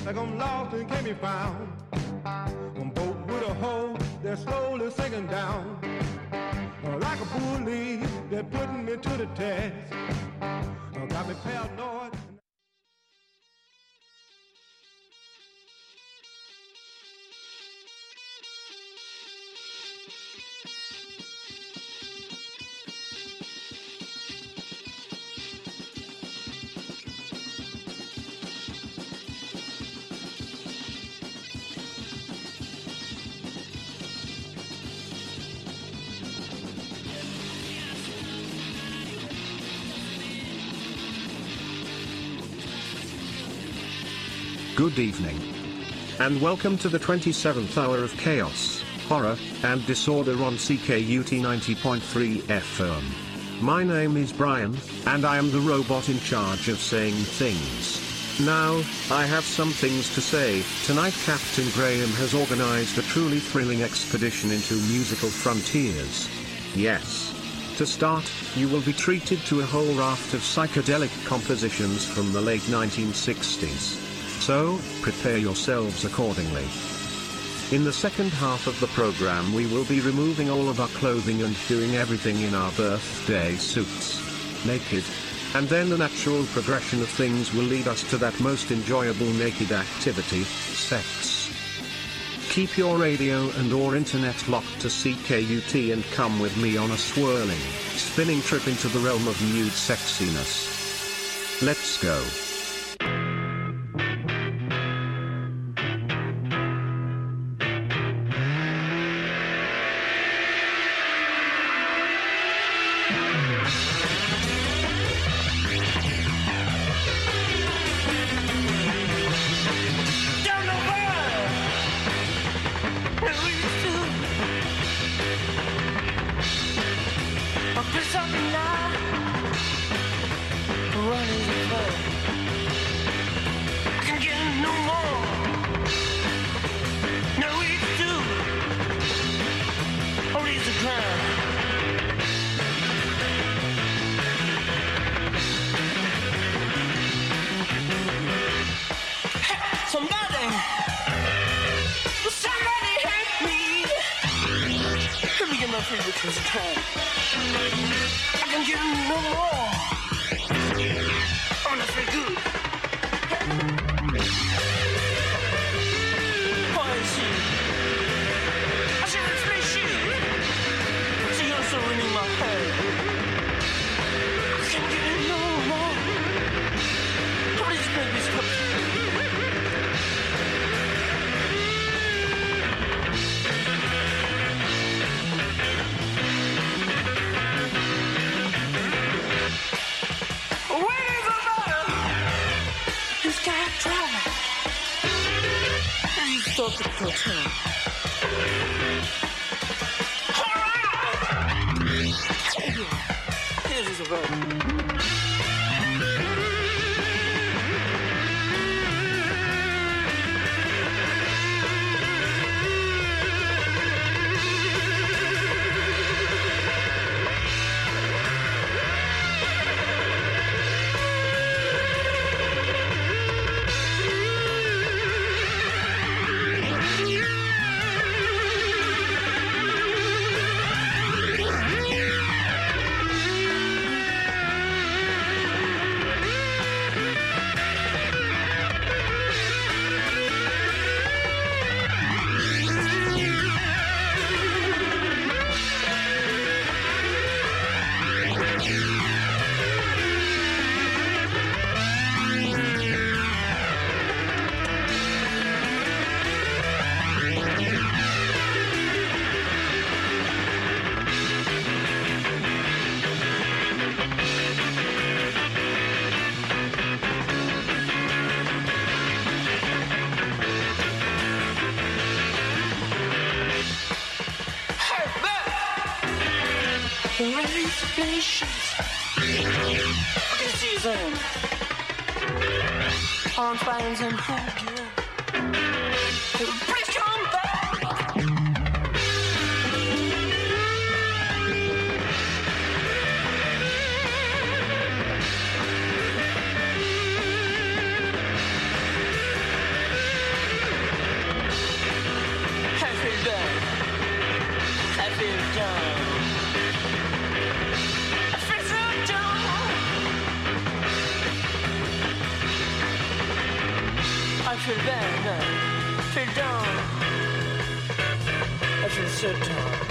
like I'm lost and can't be found. I'm boat with a hole that's slowly sinking down. Like a bully, they're putting me to the test. Got me paranoid. Good evening. And welcome to the 27th hour of chaos, horror, and disorder on CKUT 90.3 FM. My name is Brian, and I am the robot in charge of saying things. Now, I have some things to say. Tonight Captain Graham has organized a truly thrilling expedition into musical frontiers. Yes. To start, you will be treated to a whole raft of psychedelic compositions from the late 1960s. So, prepare yourselves accordingly. In the second half of the program we will be removing all of our clothing and doing everything in our birthday suits. Naked. And then the natural progression of things will lead us to that most enjoyable naked activity, sex. Keep your radio and or internet locked to CKUT and come with me on a swirling, spinning trip into the realm of nude sexiness. Let's go. Orange vines and please come back. till then, till dawn, till certain.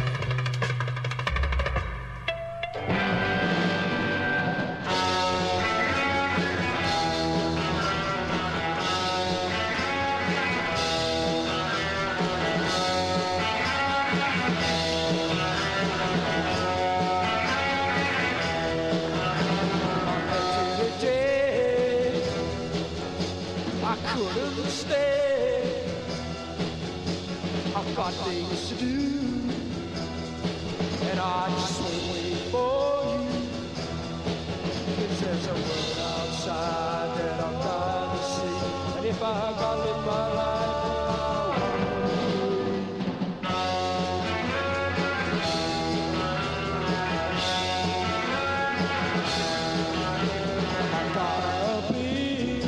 Got things to do, and I just won't wait for you. 'Cause there's a world outside that I'm dying to see, and if I gotta live my life, I gotta be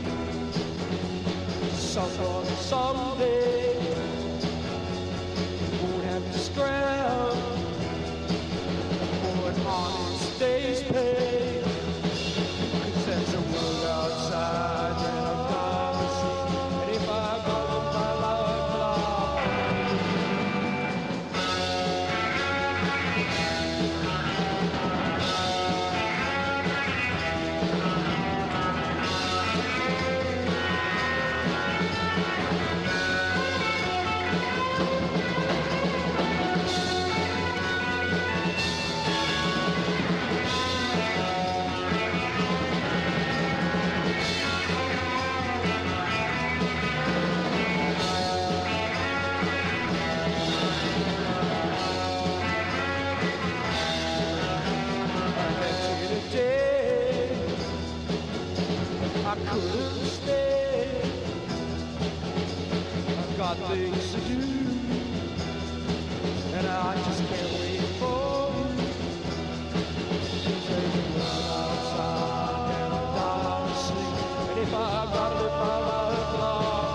someone someday. Scram for an honest day's pay. 'Cause there's a world outside that I'm dying to see, and if I go with my life, I couldn't stay. I've got things to do, and I just can't wait for you. 'Cause there's a world outside, and I'm dying to sleep. And if I gotta live my life long,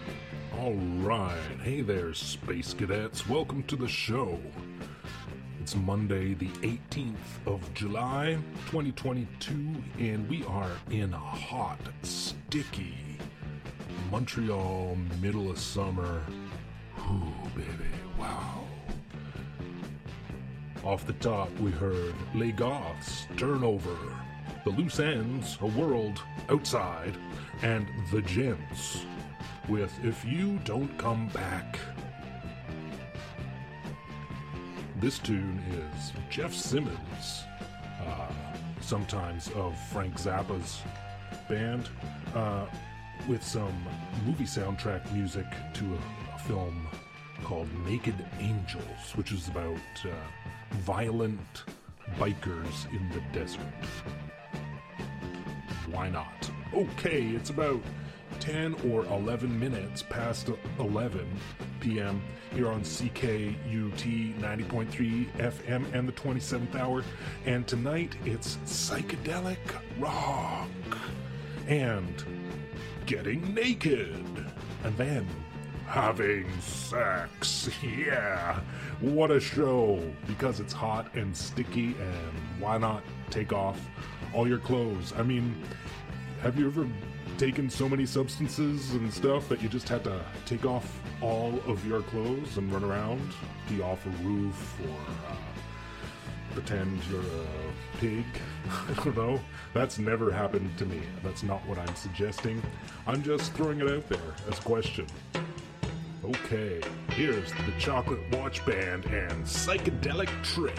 Alright, hey there, Space Cadets. Welcome to the show. It's It's Monday, the 18th of July, 2022, and we are in a hot, sticky Montreal, middle of summer. Ooh, baby, wow. Off the top, we heard Les Goths, Turnover, The Loose Ends, A World Outside, and The Gents with If You Don't Come Back. This tune is Jeff Simmons, sometimes of Frank Zappa's band, with some movie soundtrack music to a film called Naked Angels, which is about violent bikers in the desert. Why not? Okay, it's about 10 or 11 minutes past 11 p.m. here on CKUT 90.3 FM and the 27th hour. And tonight it's psychedelic rock and getting naked and then having sex. Yeah, what a show, because it's hot and sticky, and why not take off all your clothes? I mean, have you ever taken so many substances and stuff that you just had to take off all of your clothes and run around, pee off a roof, or pretend you're a pig? I don't know. That's never happened to me. That's not what I'm suggesting. I'm just throwing it out there as a question. Okay, here's the Chocolate Watch Band and Psychedelic Trip.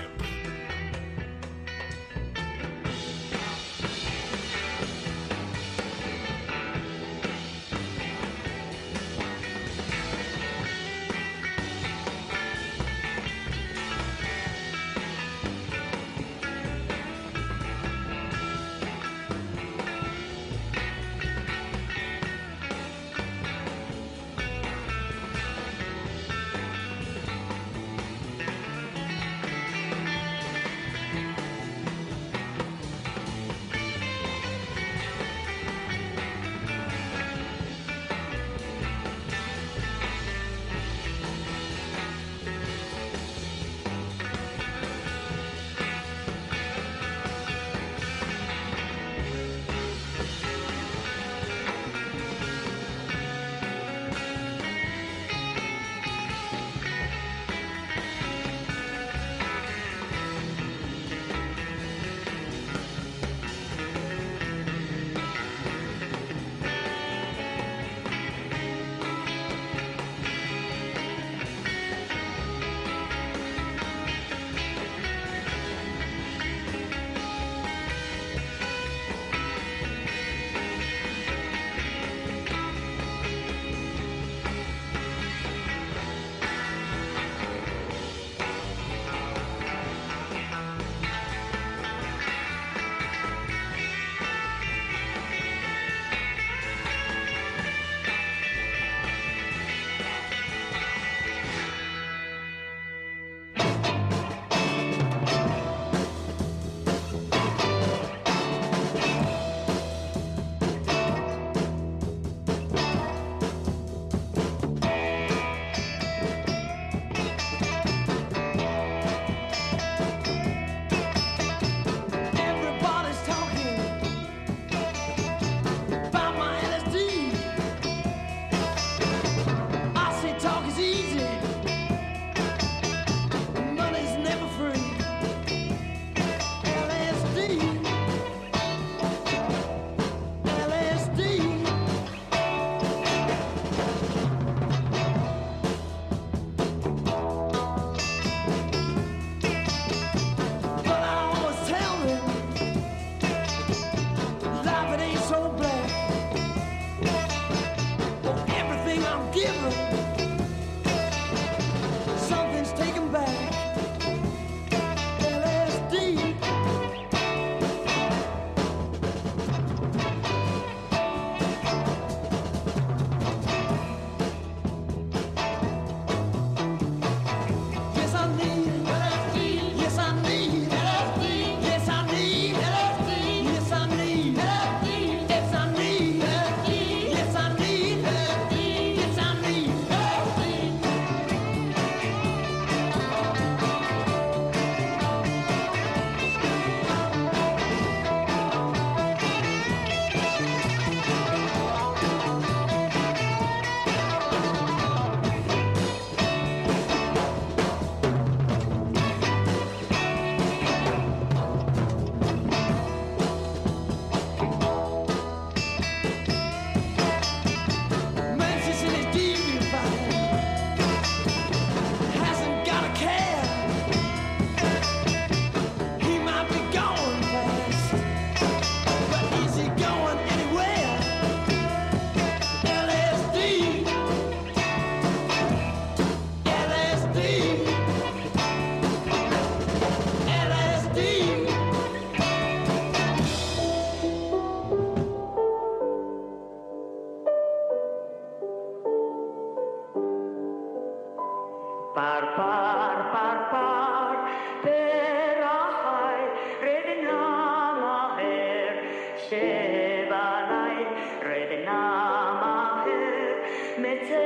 par par par per ahai redna maher shevanai redna maher mete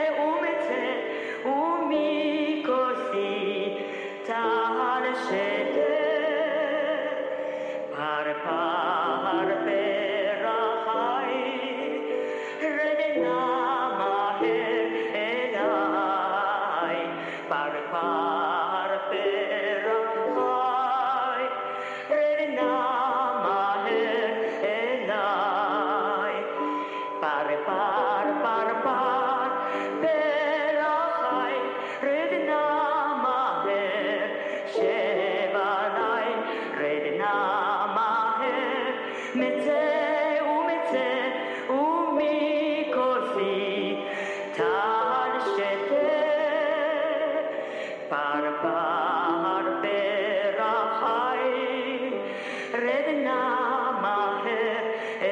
umikosi tal shede par par per ahai redna maher elai par par per ahai redna maher elai par par par par per ahai redna maher shevanai redna maher mete umikosi tal shete par par per ahai redna maher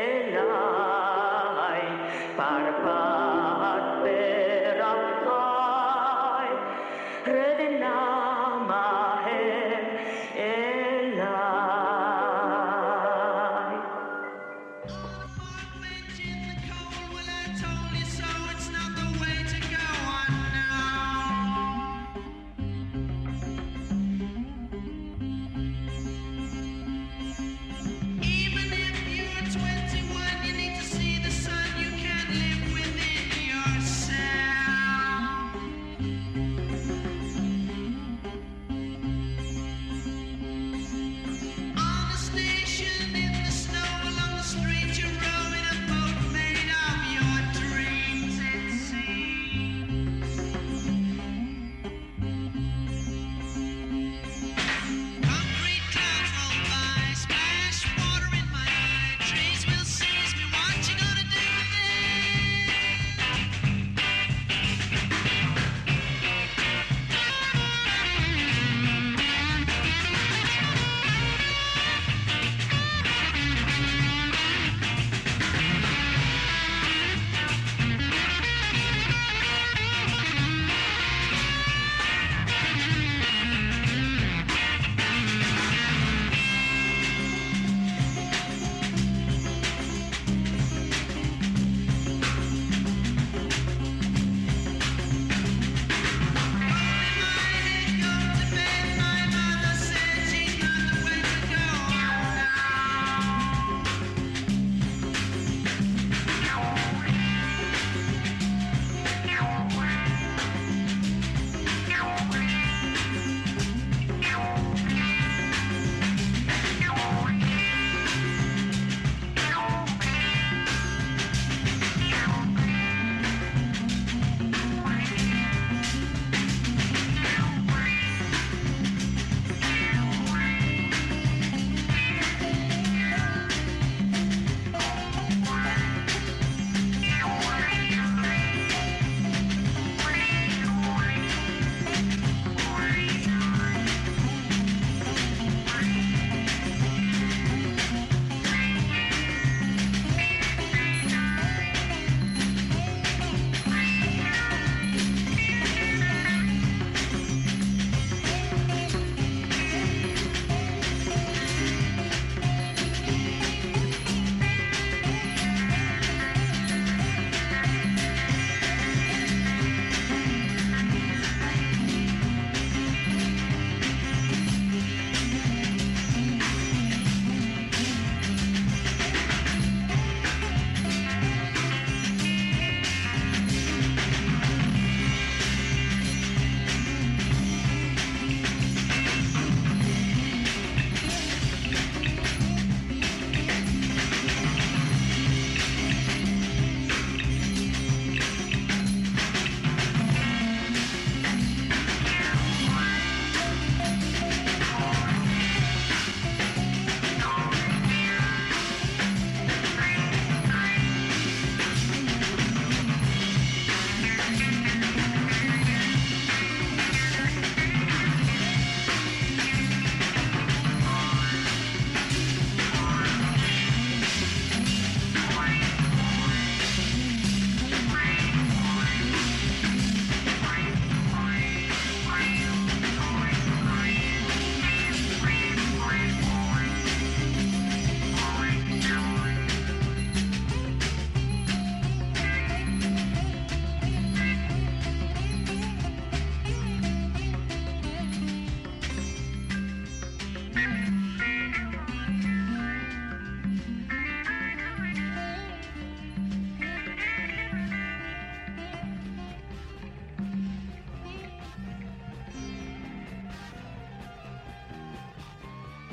elai par par per ahai redna maher elai.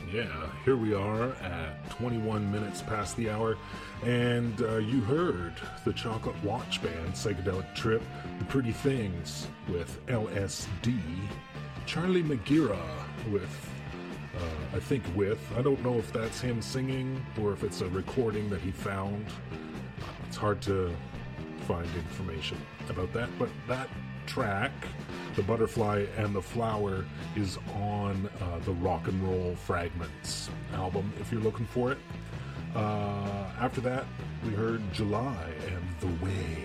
Yeah, here we are at 21 minutes past the hour, and you heard the Chocolate Watch Band, Psychedelic Trip, The Pretty Things with LSD, Charlie Magira with, I don't know if that's him singing or if it's a recording that he found. It's hard to find information about that, but that track, The Butterfly and the Flower, is on the Rock and Roll Fragments album if you're looking for it. After that, we heard July and The Way.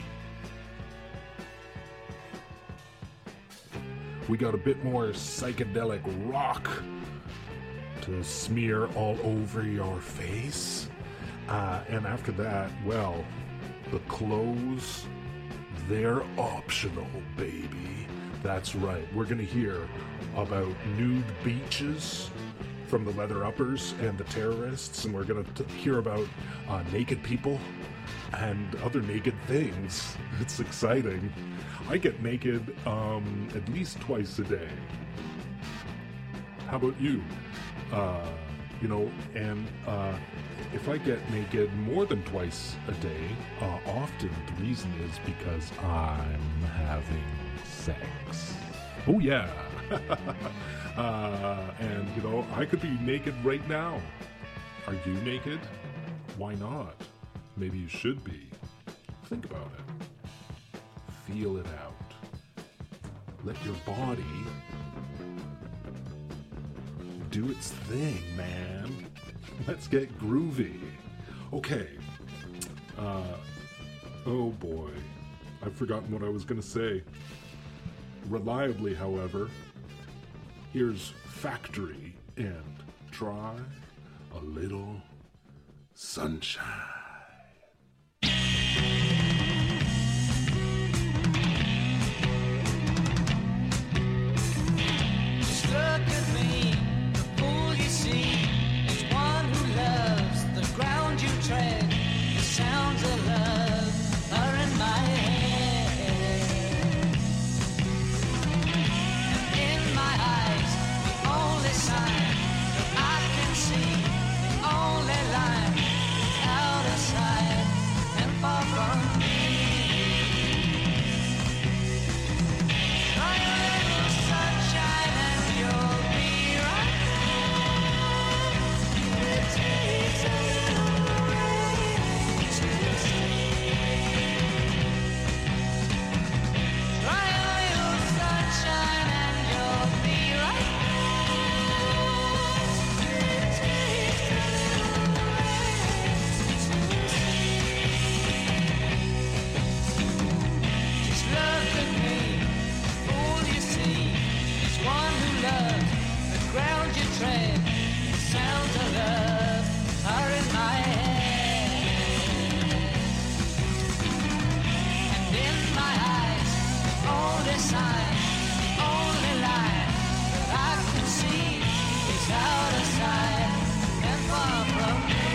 We got a bit more psychedelic rock to smear all over your face. And after that, well, the clothes, they're optional, baby. That's right. We're going to hear about nude beaches from the Leather Uppers and the Terrorists, and we're going to hear about naked people and other naked things. It's exciting. I get naked at least twice a day. How about you? And if I get naked more than twice a day, often the reason is because I'm having sex. Oh yeah. And I could be naked right now. Are you naked? Why not? Maybe you should be. Think about it. Feel it out. Let your body do its thing, man. Let's get groovy. Okay. Oh boy. I've forgotten what I was going to say. Reliably, however, here's Factory and Try a Little Sunshine. Just look at me, the fool you see is one who loves the ground you tread. The sounds of love are in my head. And in my eyes, the only sign that I can see, the only line out of sight and far from me. Try a little sunshine and you'll be right. It takes a little rain to see. Try a little sunshine and you'll be right. It takes a little rain to see. Just look at me. All you see is one who loves the ground you tread. The sounds of love are in my head. And in my eyes, the only sign, the only line that I can see is out of sight and far from me.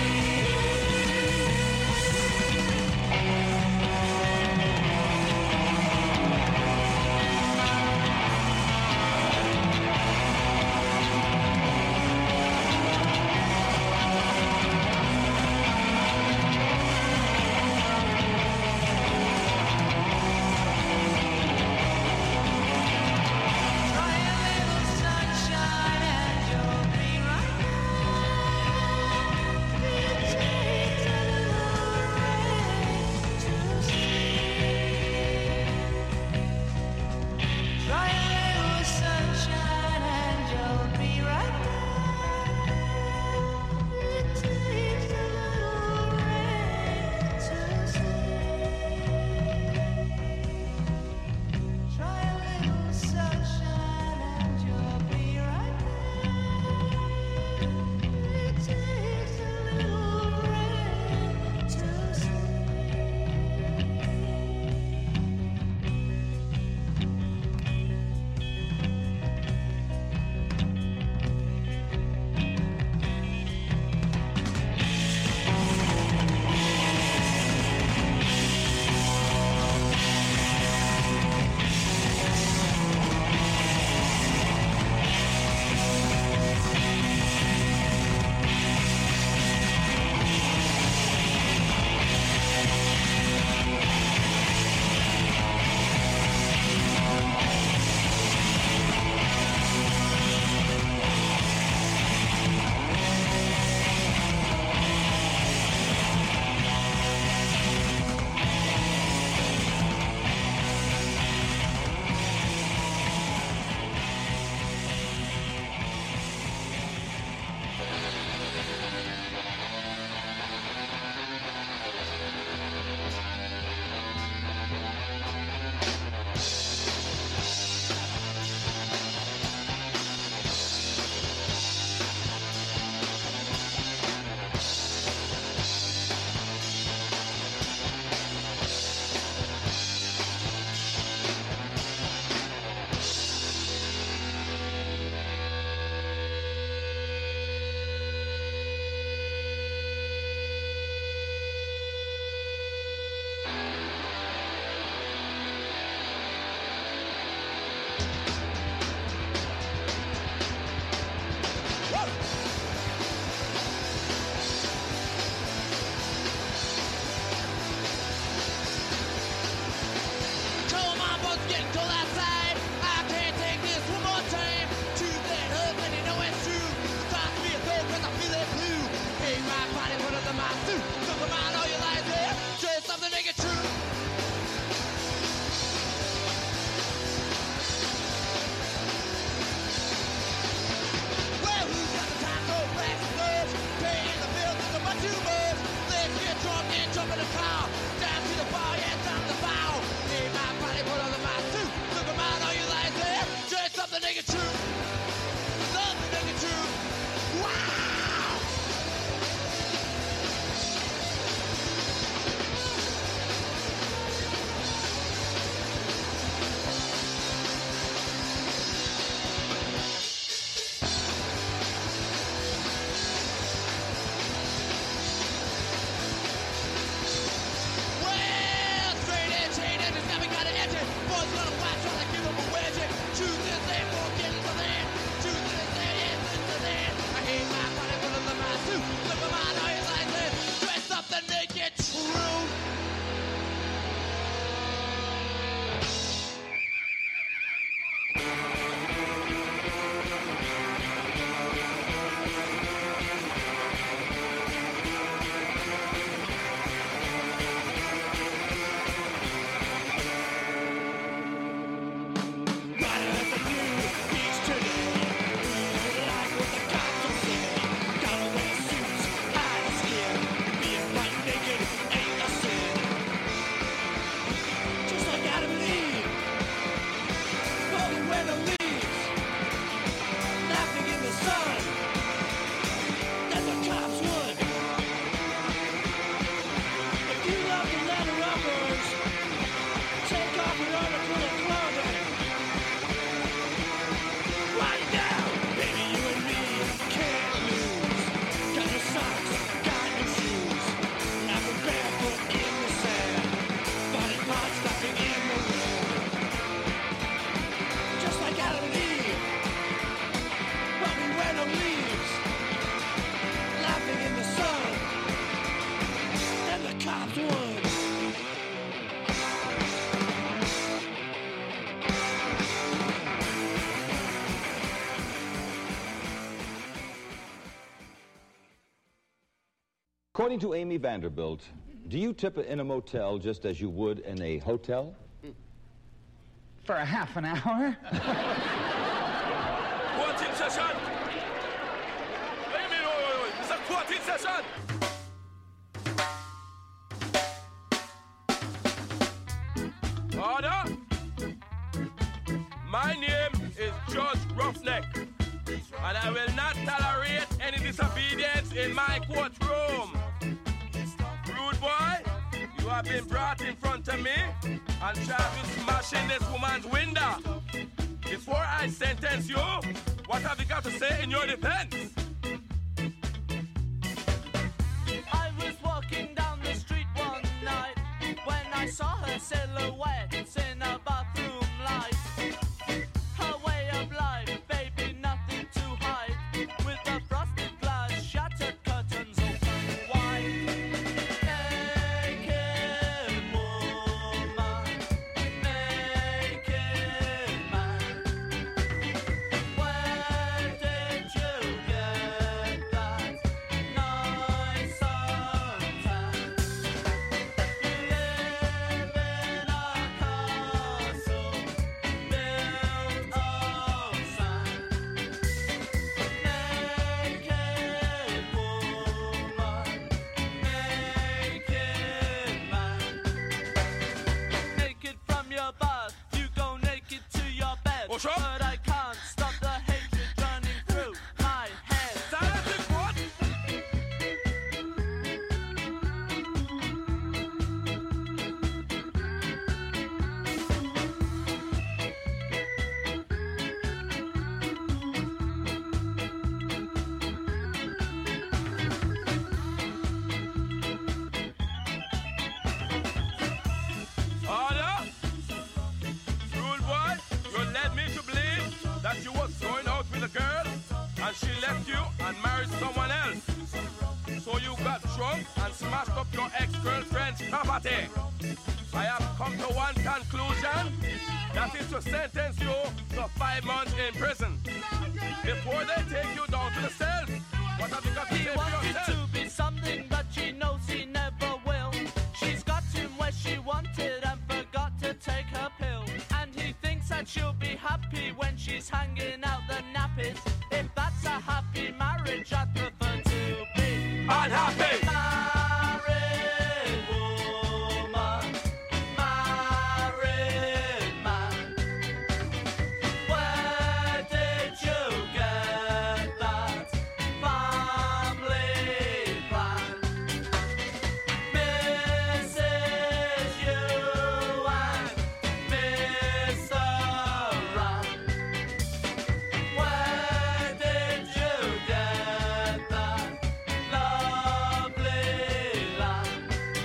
According to Amy Vanderbilt, do you tip in a motel just as you would in a hotel? For a half an hour? Quoting session! Amy, it's a quoting session! Order! My name is Judge Roughneck, and I will not tolerate any disobedience in my courtroom. Rude boy, you have been brought in front of me and charged with smashing this woman's window. Before I sentence you, what have you got to say in your defense? I was walking down the street one night when I saw her silhouette in a bathroom light. Her way of life, baby, nothing to hide. With the frosted glass, shattered curtains open wide. Naked woman, naked man. Where did you get that nice suntan? You live in a castle built of sand. Naked woman, naked man. Naked from your bath, you go naked to your bed. Oh, sure. But I can't stop the hatred running through my head. Silence in court! Order! Rule boy, you led me to believe that you was going out with a girl and she left you and married someone else. So you got drunk and smashed up your ex-girlfriend's property. I have come to one conclusion, that is to sentence you to 5 months in prison. Before they take you down to the cells, what have you got to He say for wanted yourself? to be something, but she knows he never will. She's got him where she wanted and forgot to take her pill. And he thinks that she'll be happy when she's hanging out the nappies. If that's a happy marriage, I'd prefer to be Unhappy! married woman, married man. Where did you get that family plan? Mrs. You and Mr. Ram. Where did you get that lovely land?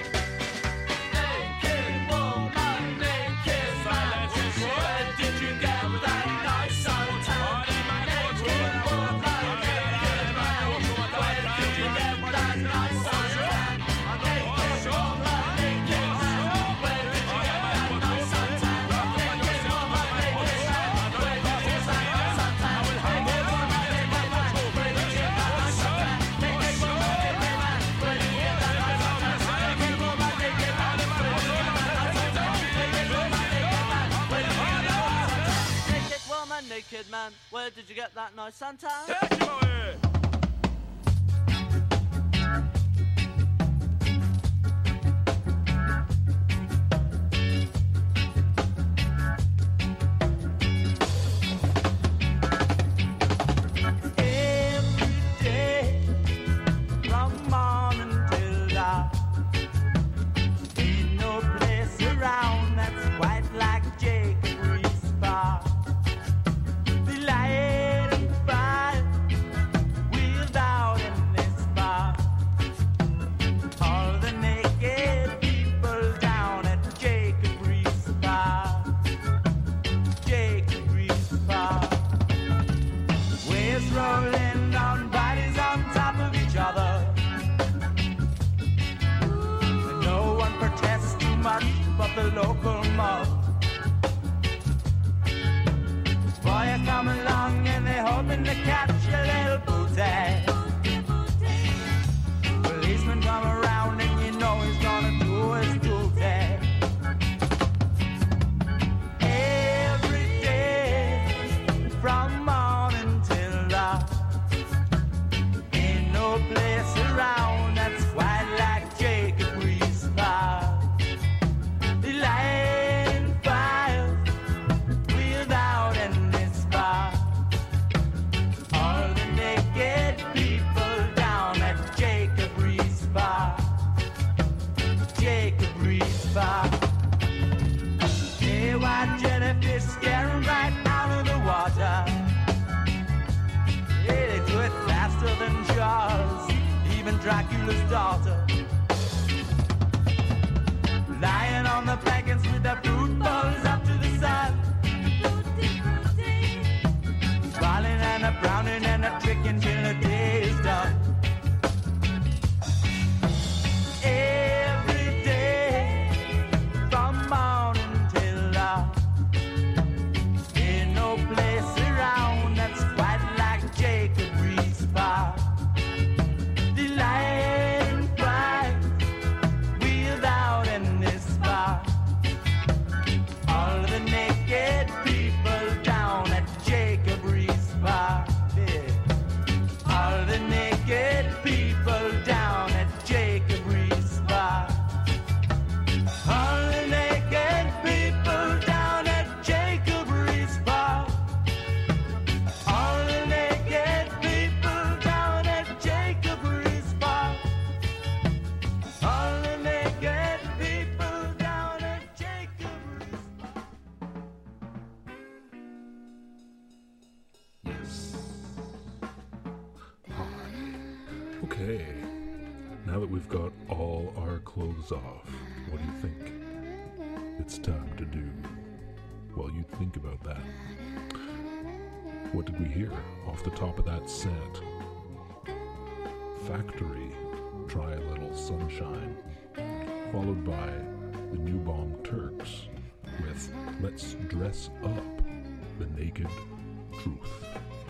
Naked woman, naked man. Where did you get that nice suntan? Naked woman, naked man. Where did you get that nice suntan? Naked woman, naked man. Where did you get that nice suntan? Naked woman, naked man. Where did you get that nice suntan? Naked woman, naked man. Where did you get that nice suntan? Naked woman, naked man. Where did you get that nice suntan? Naked woman, naked man. Where did you get that nice suntan? Naked woman, naked man. Where did you get that nice suntan? Naked woman, naked man. Where did you get that nice suntan? Take him away! Every day, from morning till dark, ain't no place around that's quite like Jacob Reese Bar. The light fire wheeled out in this bar. All the naked people down at Jacob Reese Bar. Jacob Reese Bar. Waves rolling on bodies on top of each other. And no one protests too much but the local mob. Boy, you come along and they're hoping to catch a little booty. Policemen come and Dracula's daughter. Lying on the blankets with their fruit bowls up to the sun. Smiling and a browning and a tricking till the day is done. Every day, from morning till dark, ain't no place around that's quite like Jacob Reed's Park. The light bright, without any spark. All the naked people down at Jacob Reed's Park. Yeah. All the naked people down at Jacob Reed's Park. All the naked people down at Jacob Reed's Park. All the naked people down at Jacob Reed's Park. All the naked people down at Jacob Reed's Park. Yes. Hi. Okay. Now that we've got all our clothes off, what do you think it's time to do? While you think about that, what did we hear off the top of that set? Factory, Try a Little Sunshine, followed by the New Bomb Turks with Let's Dress Up, The Naked Truth.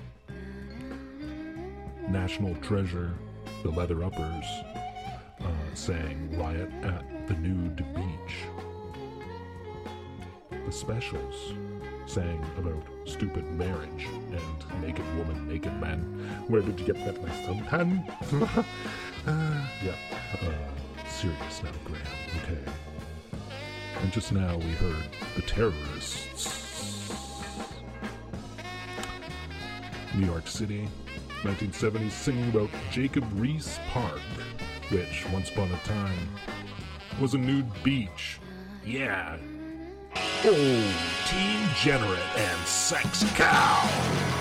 National Treasure, the Leather Uppers, sang Riot at the Nude Beach. The Specials sang about stupid marriage and naked woman, naked man. Where did you get that nice suntan? Serious now, Graham. Okay. And just now we heard the Terrorists. New York City, 1970s, singing about Jacob Rees Park, which once upon a time was a nude beach. Yeah. Oh, Teen Generate and Sex Cow.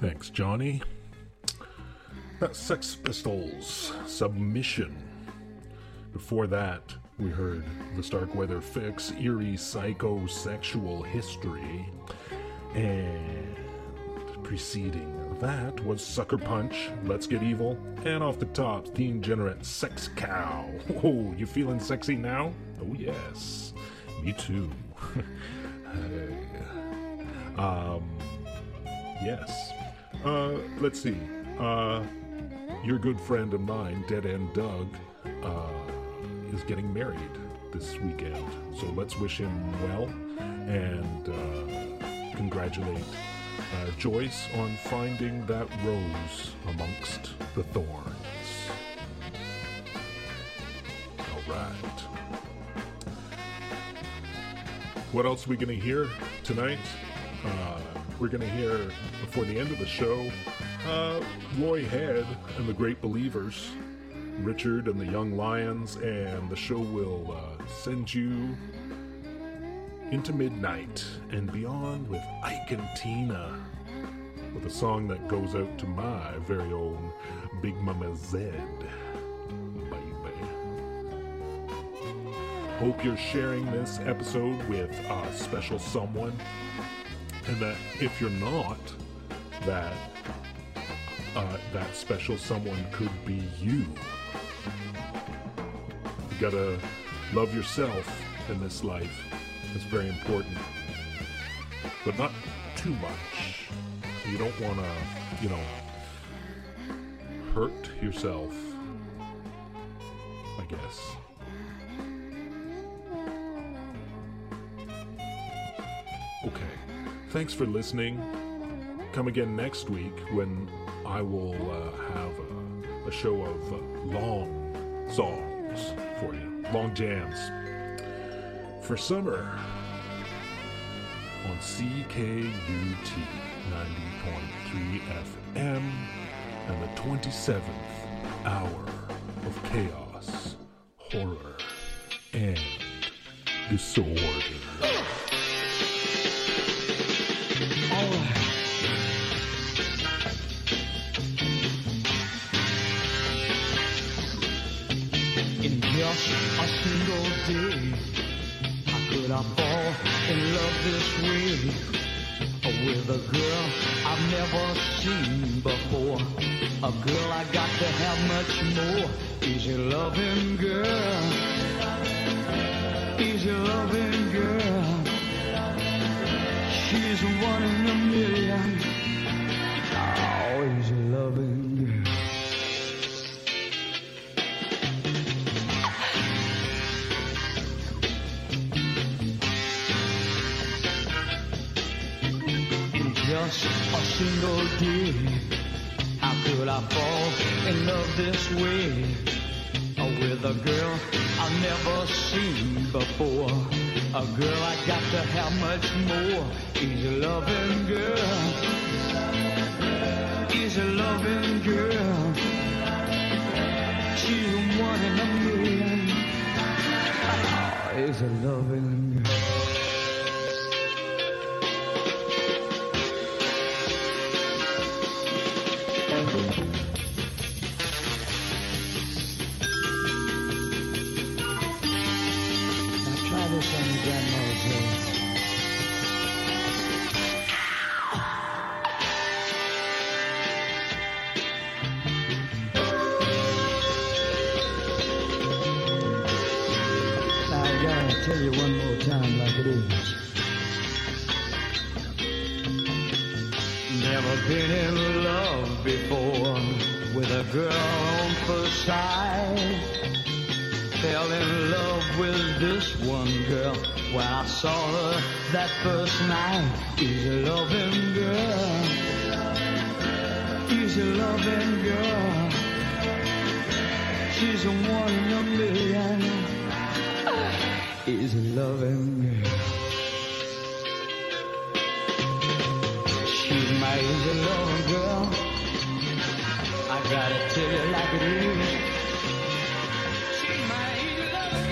Thanks, Johnny. That's Sex Pistols, Submission. Before that, we heard the Starkweather Fix, Eerie Psychosexual History. And preceding that was Sucker Punch, Let's Get Evil. And off the top, Teen Generate, Sex Cow. Oh, you feeling sexy now? Oh, yes. Me too. Yes. Let's see. Your good friend of mine, Dead End Doug, is getting married this weekend. So let's wish him well and congratulate Joyce on finding that rose amongst the thorns. All right. What else are we going to hear tonight? We're going to hear, before the end of the show, Roy Head and the Great Believers, Richard and the Young Lions, and the show will send you into midnight and beyond with Ike and Tina, with a song that goes out to my very own Big Mama Zed. Baby. Hope you're sharing this episode with a special someone, and that if you're not, that special someone could be you. You gotta love yourself in this life. It's very important, but not too much. You don't want to, hurt yourself, I guess. Okay, thanks for listening. Come again next week when I will have a show of long songs for you, long jams. For summer on CKUT 90.3 FM and the 27th hour of chaos, horror, and disorder. In just a single day, could I fall in love this way with a girl I've never seen before? A girl I got to have much more. Easy loving girl, easy loving girl. She's one in a million. Oh, easy loving girl. Just a single day, how could I fall in love this way with a girl I've never seen before? A girl I got to have much more. Easy loving girl, easy loving girl. She's one in a million. Oh, easy loving girl. Tell you one more time like it is. Never been in love before with a girl on first sight. Fell in love with this one girl when I saw her that first night. Easy loving girl, easy loving girl. She's a one in a million. Easy loving girl. She's my easy loving girl. I gotta tell you like it is. She's my easy loving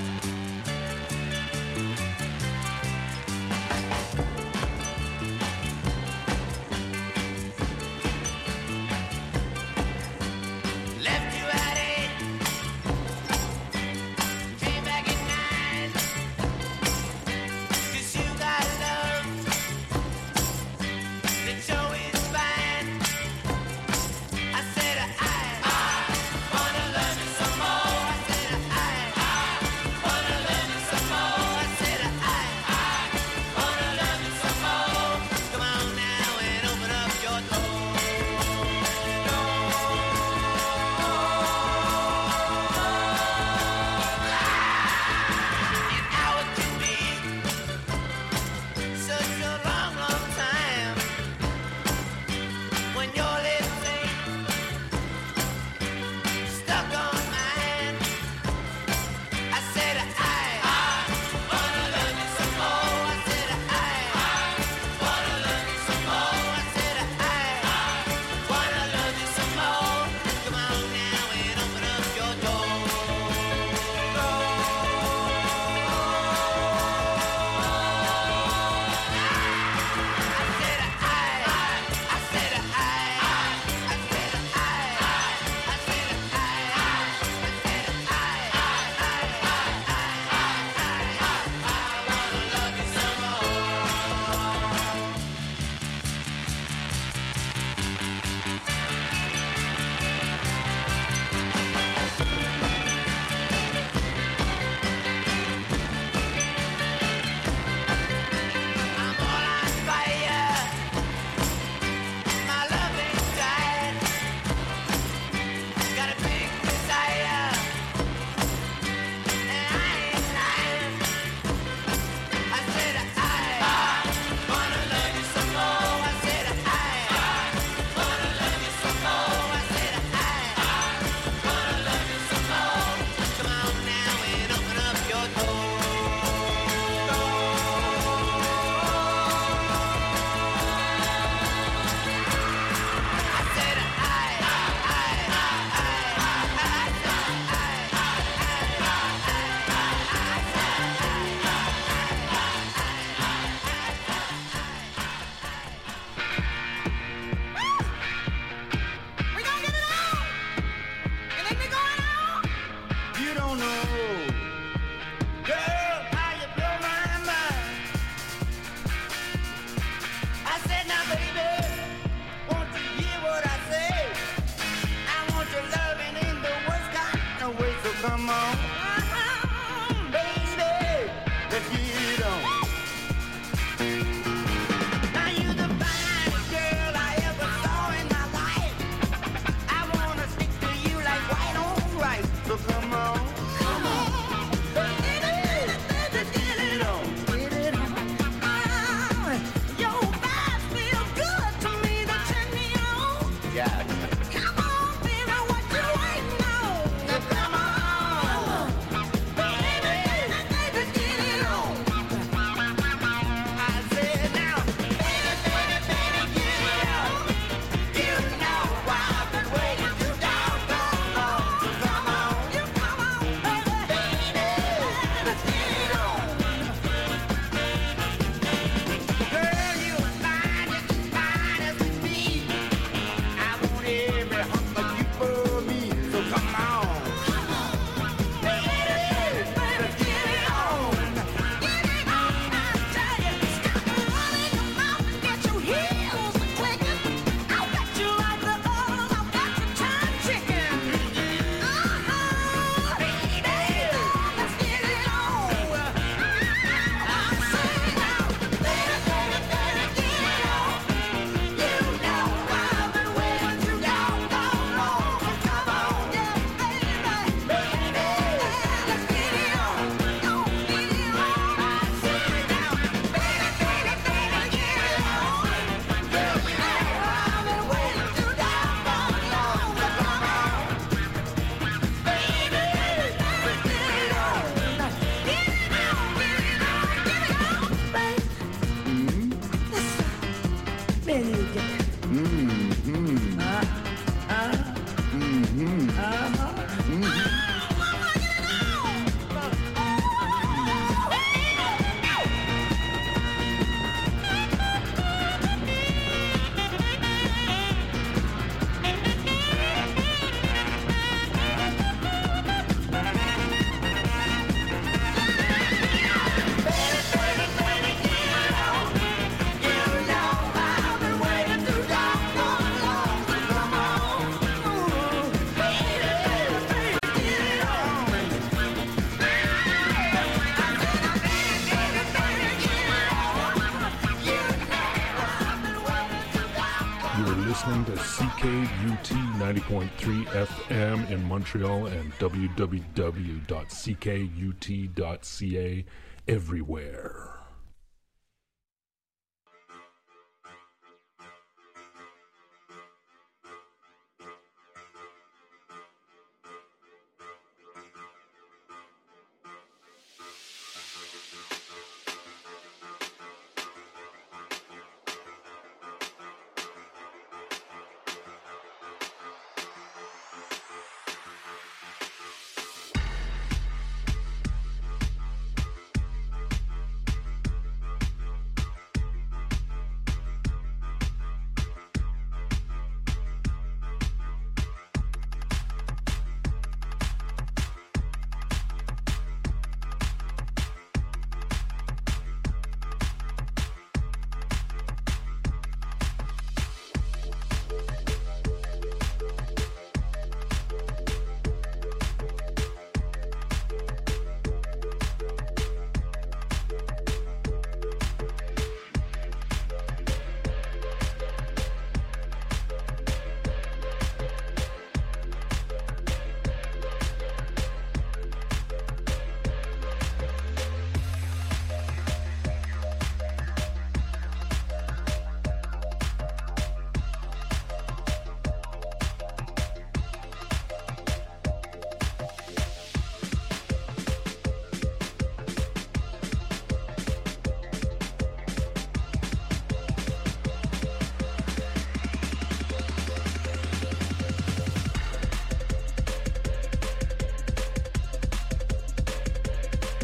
girl. CKUT 90.3 FM in Montreal and www.ckut.ca everywhere.